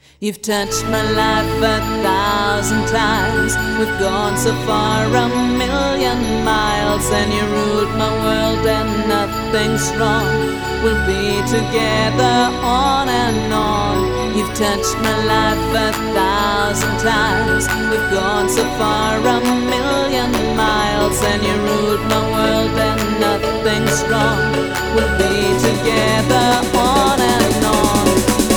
You've touched my life 1,000 times. We've gone so far, 1,000,000 miles, and you ruled my world and nothing's wrong. We'll be together on and on. You've touched my life 1,000 times. We've gone so far, 1,000,000 miles, and you ruled my world and nothing's wrong. We'll be together on and on.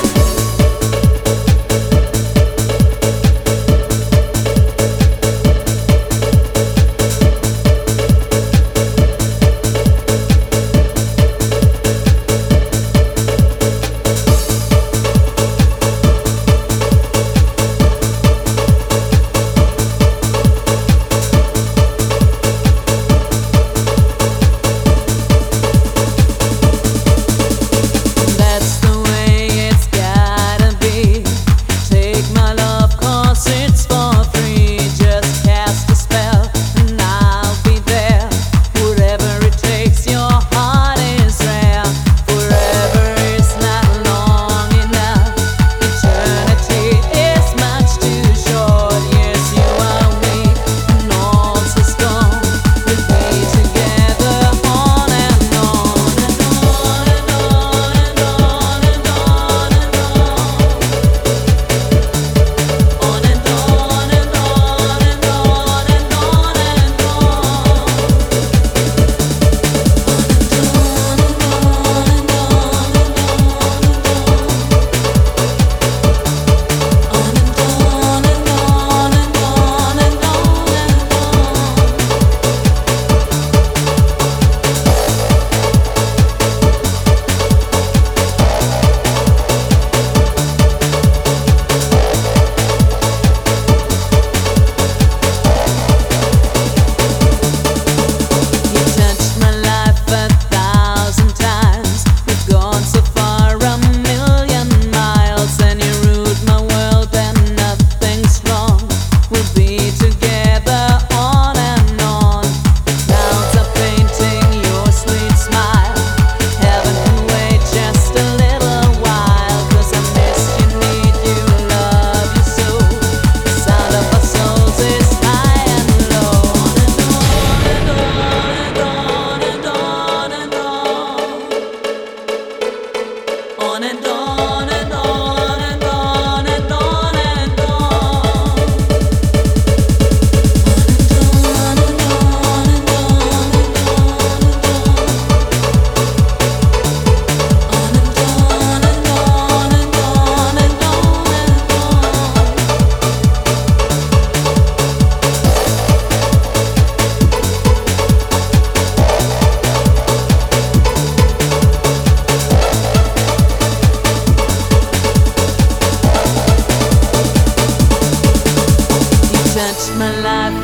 My life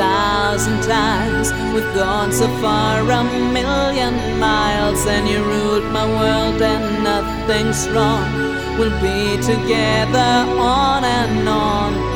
1,000 times. We've gone so far, 1,000,000 miles, and you ruled my world and nothing's wrong. We'll be together on and on.